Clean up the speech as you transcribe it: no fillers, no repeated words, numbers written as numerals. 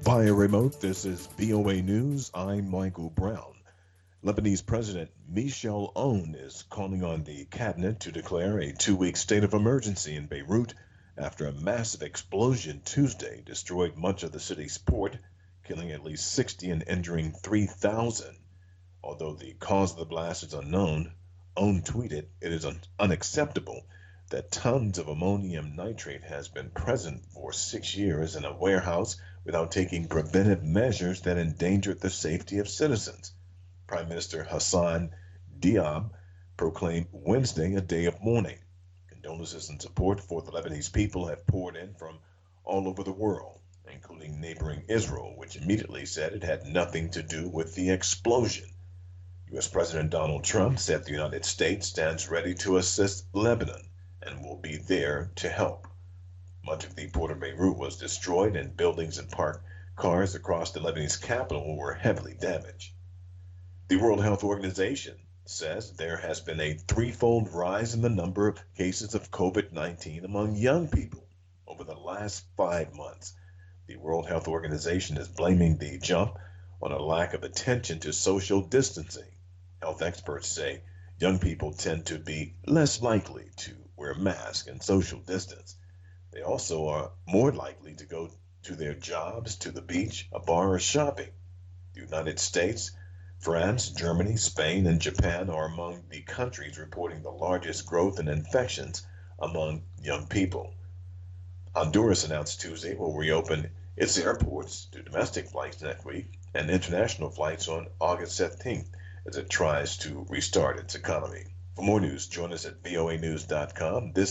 Via remote, this is VOA News. I'm Michael Brown. Lebanese President Michel Aoun is calling on the cabinet to declare a 2 week state of emergency in Beirut after a massive explosion Tuesday destroyed much of the city's port, killing at least 60 and injuring 3,000. Although the cause of the blast is unknown, Aoun tweeted it is unacceptable that tons of ammonium nitrate has been present for 6 years in a warehouse without taking preventive measures that endangered the safety of citizens. Prime Minister Hassan Diab proclaimed Wednesday a day of mourning. Condolences and support for the Lebanese people have poured in from all over the world, including neighboring Israel, which immediately said it had nothing to do with the explosion. U.S. President Donald Trump said the United States stands ready to assist Lebanon and will be there to help. Much of the port of Beirut was destroyed, and buildings and parked cars across the Lebanese capital were heavily damaged. The World Health Organization says there has been a threefold rise in the number of cases of COVID 19 among young people over the last 5 months. The World Health Organization is blaming the jump on a lack of attention to social distancing. Health experts say young people tend to be less likely to wear masks and social distance. They also are more likely to go to their jobs, to the beach, a bar, or shopping. The United States, France, Germany, Spain, and Japan are among the countries reporting the largest growth in infections among young people. Honduras announced Tuesday it will reopen its airports to domestic flights next week and international flights on August 17th as it tries to restart its economy. For more news, join us at voanews.com. This